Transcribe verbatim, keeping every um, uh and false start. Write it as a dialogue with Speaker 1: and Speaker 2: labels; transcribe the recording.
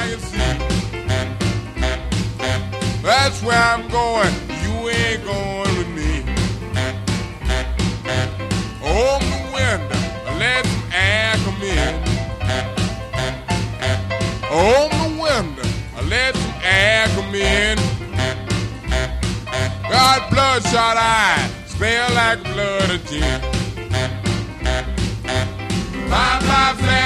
Speaker 1: I can see. That's where I'm going. You ain't going with me. Open the window, let some air come in. Open the window, let some air come in. Got bloodshot eyes, smell like blood of gin. My, my,